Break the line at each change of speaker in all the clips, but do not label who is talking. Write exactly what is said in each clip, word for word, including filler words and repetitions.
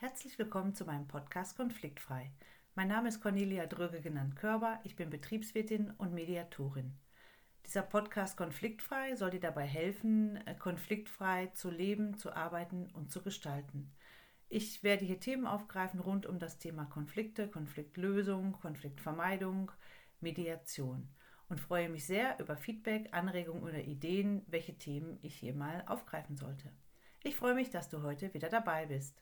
Herzlich willkommen zu meinem Podcast Konfliktfrei. Mein Name ist Cornelia Dröge, genannt Körber. Ich bin Betriebswirtin und Mediatorin. Dieser Podcast Konfliktfrei soll dir dabei helfen, konfliktfrei zu leben, zu arbeiten und zu gestalten. Ich werde hier Themen aufgreifen rund um das Thema Konflikte, Konfliktlösung, Konfliktvermeidung, Mediation und freue mich sehr über Feedback, Anregungen oder Ideen, welche Themen ich hier mal aufgreifen sollte. Ich freue mich, dass du heute wieder dabei bist.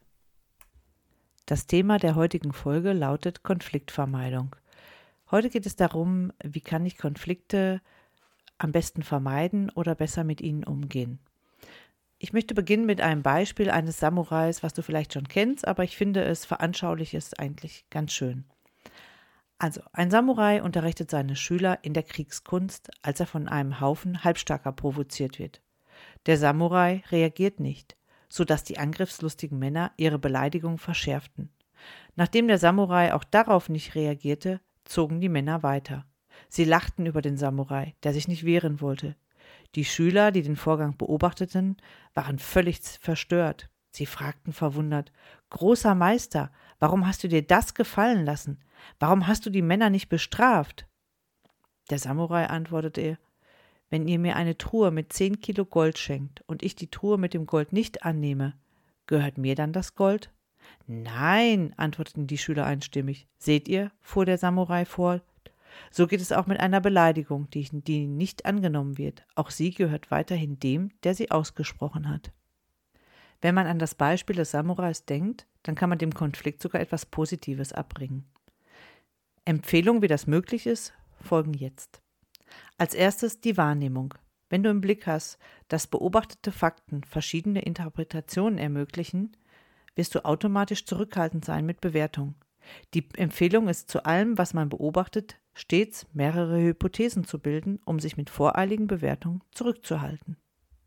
Das Thema der heutigen Folge lautet Konfliktvermeidung. Heute geht es darum, wie kann ich Konflikte am besten vermeiden oder besser mit ihnen umgehen. Ich möchte beginnen mit einem Beispiel eines Samurais, was du vielleicht schon kennst, aber ich finde es veranschaulicht es eigentlich ganz schön. Also, ein Samurai unterrichtet seine Schüler in der Kriegskunst, als er von einem Haufen Halbstarker provoziert wird. Der Samurai reagiert nicht, sodass die angriffslustigen Männer ihre Beleidigung verschärften. Nachdem der Samurai auch darauf nicht reagierte, zogen die Männer weiter. Sie lachten über den Samurai, der sich nicht wehren wollte. Die Schüler, die den Vorgang beobachteten, waren völlig verstört. Sie fragten verwundert: »Großer Meister, warum hast du dir das gefallen lassen? Warum hast du die Männer nicht bestraft?« Der Samurai antwortete: »Wenn ihr mir eine Truhe mit zehn Kilo Gold schenkt und ich die Truhe mit dem Gold nicht annehme, gehört mir dann das Gold?« »Nein«, antworteten die Schüler einstimmig. »Seht ihr«, fuhr der Samurai fort, »so geht es auch mit einer Beleidigung, die, die nicht angenommen wird. Auch sie gehört weiterhin dem, der sie ausgesprochen hat.« Wenn man an das Beispiel des Samurais denkt, dann kann man dem Konflikt sogar etwas Positives abbringen. Empfehlungen, wie das möglich ist, folgen jetzt. Als erstes die Wahrnehmung. Wenn du im Blick hast, dass beobachtete Fakten verschiedene Interpretationen ermöglichen, wirst du automatisch zurückhaltend sein mit Bewertung. Die Empfehlung ist zu allem, was man beobachtet, stets mehrere Hypothesen zu bilden, um sich mit voreiligen Bewertungen zurückzuhalten.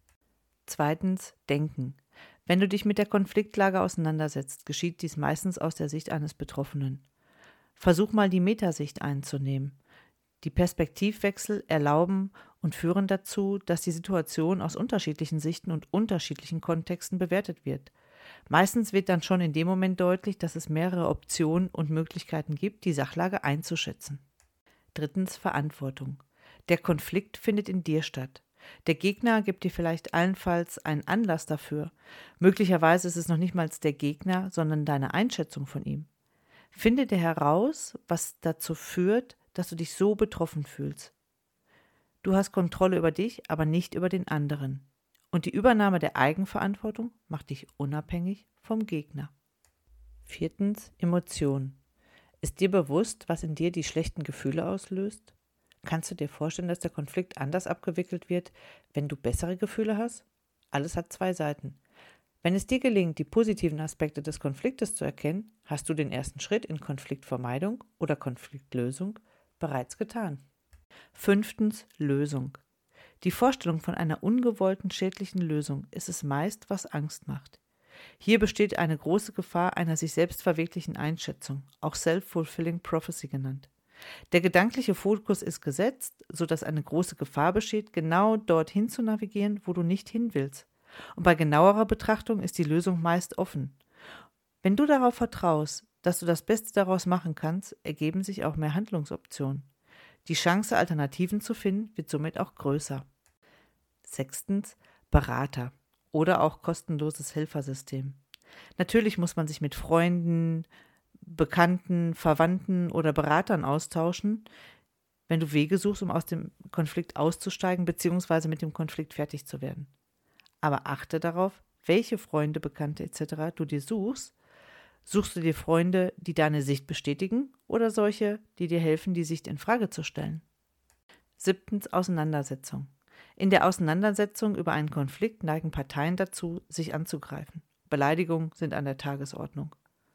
Zweitens, Denken. Wenn du dich mit der Konfliktlage auseinandersetzt, geschieht dies meistens aus der Sicht eines Betroffenen. Versuch mal die Metasicht einzunehmen. Die Perspektivwechsel erlauben und führen dazu, dass die Situation aus unterschiedlichen Sichten und unterschiedlichen Kontexten bewertet wird. Meistens wird dann schon in dem Moment deutlich, dass es mehrere Optionen und Möglichkeiten gibt, die Sachlage einzuschätzen. Drittens, Verantwortung. Der Konflikt findet in dir statt. Der Gegner gibt dir vielleicht allenfalls einen Anlass dafür. Möglicherweise ist es noch nicht mal der Gegner, sondern deine Einschätzung von ihm. Finde dir heraus, was dazu führt, dass du dich so betroffen fühlst. Du hast Kontrolle über dich, aber nicht über den anderen. Und die Übernahme der Eigenverantwortung macht dich unabhängig vom Gegner. Viertens, Emotionen. Ist dir bewusst, was in dir die schlechten Gefühle auslöst? Kannst du dir vorstellen, dass der Konflikt anders abgewickelt wird, wenn du bessere Gefühle hast? Alles hat zwei Seiten. Wenn es dir gelingt, die positiven Aspekte des Konfliktes zu erkennen, hast du den ersten Schritt in Konfliktvermeidung oder Konfliktlösung bereits getan. Fünftens, Lösung. Die Vorstellung von einer ungewollten schädlichen Lösung ist es meist, was Angst macht. Hier besteht eine große Gefahr einer sich selbst verwirklichen Einschätzung, auch Self-Fulfilling Prophecy genannt. Der gedankliche Fokus ist gesetzt, sodass eine große Gefahr besteht, genau dorthin zu navigieren, wo du nicht hin willst. Und bei genauerer Betrachtung ist die Lösung meist offen. Wenn du darauf vertraust, dass du das Beste daraus machen kannst, ergeben sich auch mehr Handlungsoptionen. Die Chance, Alternativen zu finden, wird somit auch größer. Sechstens, Berater oder auch kostenloses Helfersystem. Natürlich muss man sich mit Freunden, Bekannten, Verwandten oder Beratern austauschen, wenn du Wege suchst, um aus dem Konflikt auszusteigen bzw. mit dem Konflikt fertig zu werden. Aber achte darauf, welche Freunde, Bekannte et cetera du dir suchst. Suchst du dir Freunde, die deine Sicht bestätigen oder solche, die dir helfen, die Sicht in Frage zu stellen? Siebtens, Auseinandersetzung. In der Auseinandersetzung über einen Konflikt neigen Parteien dazu, sich anzugreifen. Beleidigungen sind an der Tagesordnung.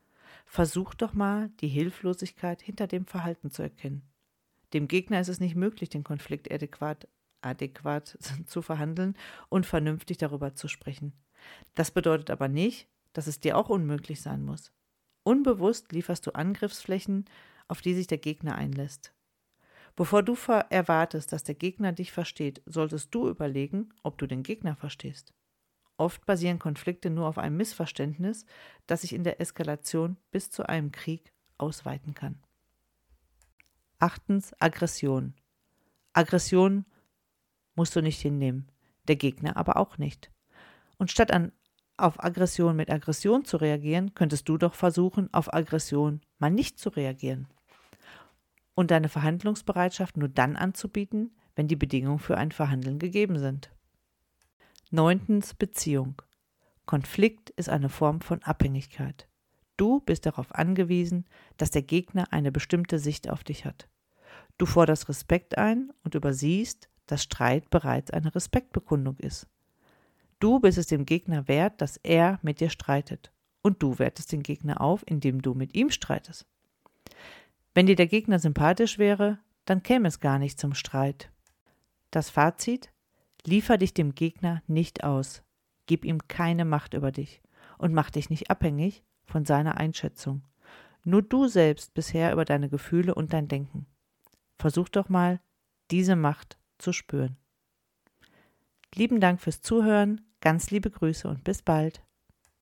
Versuch doch mal, die Hilflosigkeit hinter dem Verhalten zu erkennen. Dem Gegner ist es nicht möglich, den Konflikt adäquat, adäquat zu verhandeln und vernünftig darüber zu sprechen. Das bedeutet aber nicht, dass es dir auch unmöglich sein muss. Unbewusst lieferst du Angriffsflächen, auf die sich der Gegner einlässt. Bevor du erwartest, dass der Gegner dich versteht, solltest du überlegen, ob du den Gegner verstehst. Oft basieren Konflikte nur auf einem Missverständnis, das sich in der Eskalation bis zu einem Krieg ausweiten kann. Achtens, Aggression. Aggression musst du nicht hinnehmen, der Gegner aber auch nicht. Und statt an, auf Aggression mit Aggression zu reagieren, könntest du doch versuchen, auf Aggression mal nicht zu reagieren. Und deine Verhandlungsbereitschaft nur dann anzubieten, wenn die Bedingungen für ein Verhandeln gegeben sind. Neuntens, Beziehung. Konflikt ist eine Form von Abhängigkeit. Du bist darauf angewiesen, dass der Gegner eine bestimmte Sicht auf dich hat. Du forderst Respekt ein und übersiehst, dass Streit bereits eine Respektbekundung ist. Du bist es dem Gegner wert, dass er mit dir streitet. Und du wertest den Gegner auf, indem du mit ihm streitest. Wenn dir der Gegner sympathisch wäre, dann käme es gar nicht zum Streit. Das Fazit: Liefer dich dem Gegner nicht aus, gib ihm keine Macht über dich und mach dich nicht abhängig von seiner Einschätzung. Nur du selbst bisher über deine Gefühle und dein Denken. Versuch doch mal, diese Macht zu spüren. Lieben Dank fürs Zuhören, ganz liebe Grüße und bis bald.